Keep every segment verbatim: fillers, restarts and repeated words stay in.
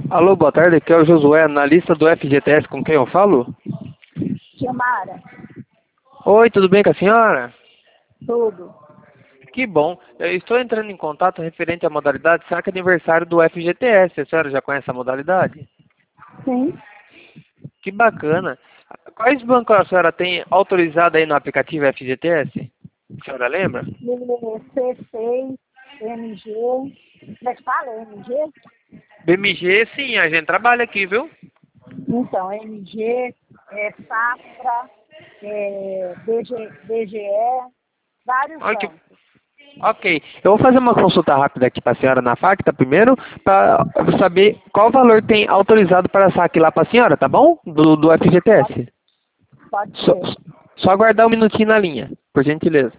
Alô, boa tarde, aqui é o Josué, analista do F G T S, com quem eu falo? Silmara, Oi, tudo bem com a senhora? tudo. Que bom, eu estou entrando em contato referente à modalidade saque aniversário do F G T S, a senhora já conhece a modalidade? Sim. Que bacana. Quais bancos a senhora tem autorizado aí no aplicativo F G T S? A senhora lembra? C seis, M G. Como é que fala? M G? B M G, sim, a gente trabalha aqui, viu? Então, M G, é, Safra, é, D G, D G E, vários Olha que... bancos. Ok, eu vou fazer uma consulta rápida aqui para a senhora na Facta primeiro, para saber qual valor tem autorizado para saque lá para a senhora, tá bom? Do, do F G T S. Pode Só, ser. só aguardar um minutinho na linha, por gentileza.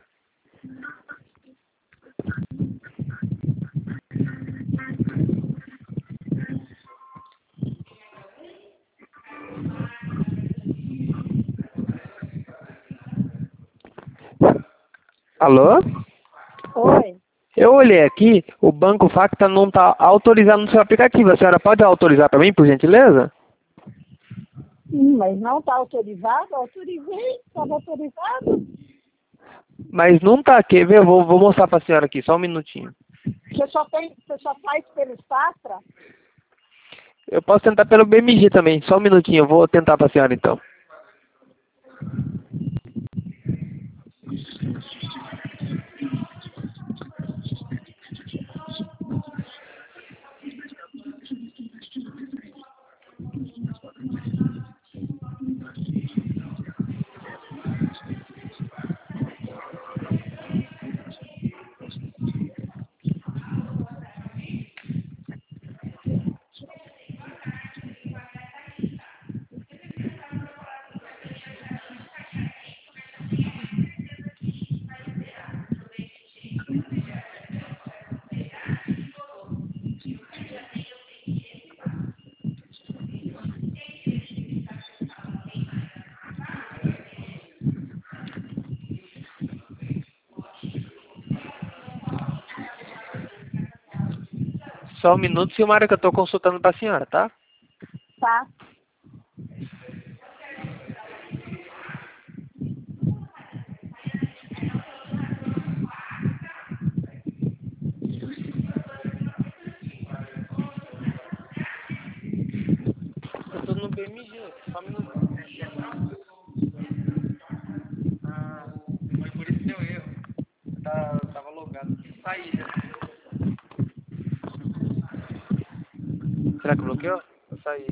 Alô? Oi. Eu olhei aqui, o Banco Facta não está autorizado no seu aplicativo. A senhora pode autorizar para mim, por gentileza? Hum, mas não está autorizado? Autorizei, estava autorizado. Mas não está aqui, viu? Vou, vou mostrar para a senhora aqui, só um minutinho. Você só, tem, você só faz pelo Safra? Eu posso tentar pelo B M G também, só um minutinho, eu vou tentar para a senhora então. Só um minuto, Silmara, que eu estou consultando para a senhora, tá? Tá. Eu estou no B M G, só um minuto. Ah, foi por isso que deu erro. Tá, tava logado. Saí já. Será que bloqueou? Eu saí.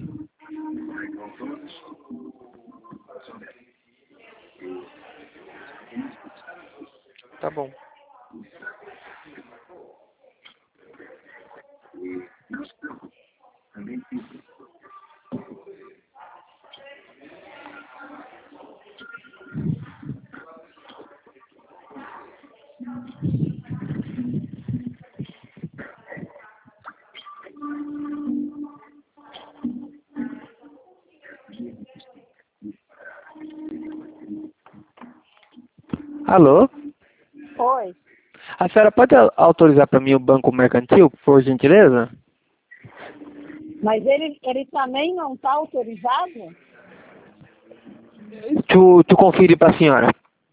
Tá bom. Alô? Oi. A senhora pode au- autorizar para mim o banco mercantil, por gentileza? Mas ele, ele também não está autorizado? Tu, tu confere para a senhora.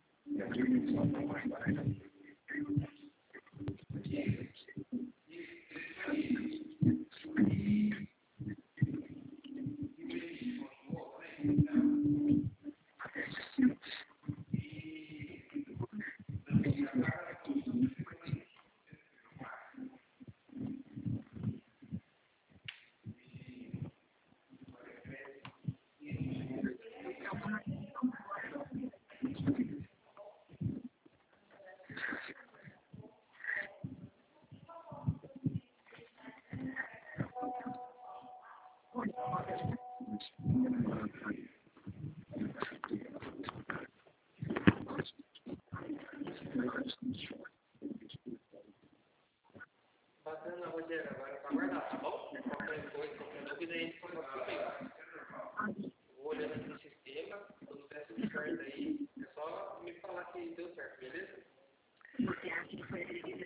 Bacana, Rogério. Agora para aguardar, tá bom? Qualquer coisa, qualquer dúvida, a gente conversa comigo. Vou olhando aqui no sistema, quando der tudo certo aí, é só me falar que deu certo, beleza?